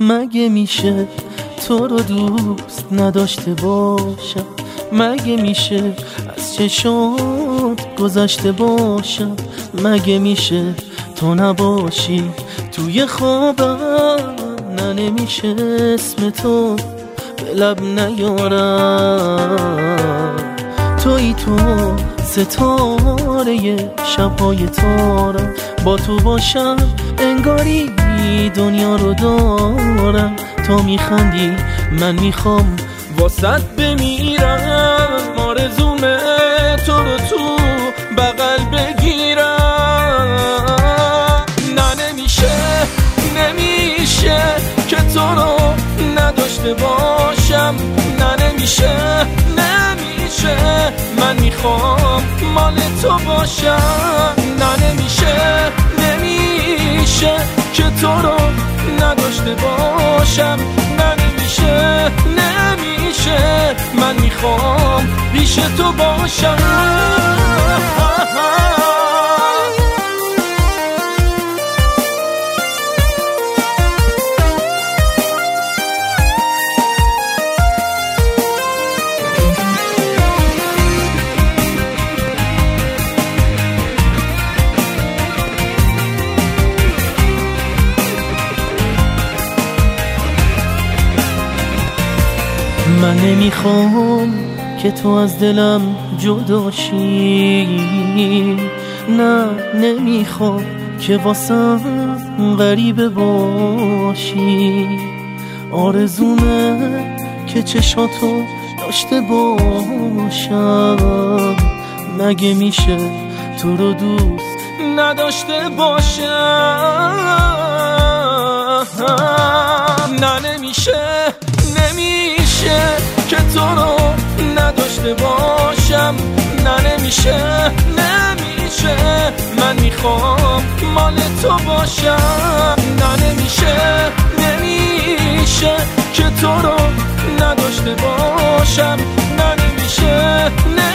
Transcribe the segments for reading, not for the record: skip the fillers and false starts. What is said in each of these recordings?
مگه میشه تو رو دوست نداشته باشم؟ مگه میشه از چشات گذشته باشم؟ مگه میشه تو نباشی توی خوابم؟ نه نمیشه اسم تو به لب نیارم. توی تو ستاره شبهای تارم، با تو باشم انگاری دنیا رو دارم. تو میخندی من میخوام واسط بمیرم، آرزومه تو رو تو بغل بگیرم. نه نمیشه که تو رو نداشته باشم. نه نمیشه من میخوام مال تو باشم. نه نمیشه که تو رو نداشته باشم. نه نمیشه من میخوام پیش تو باشم. من نمیخوام که تو از دلم جدا شی، نه نمیخوام که واسم غریبه باشی. آرزومه که چشاتو داشته باشم. مگه میشه تو رو دوست نداشته باشم؟ نه نمیشه که تو رو نداشته باشم. نه نمیشه من میخوام مال تو باشم. نه نمیشه که تو رو نداشته باشم. نه نمیشه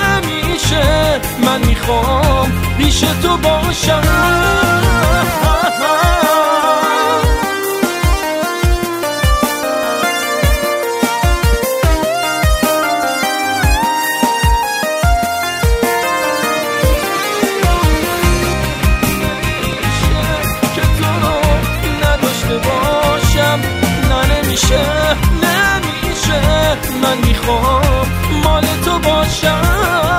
من میخوام پیش تو باشم. نمیشه من میخوام مال تو باشم.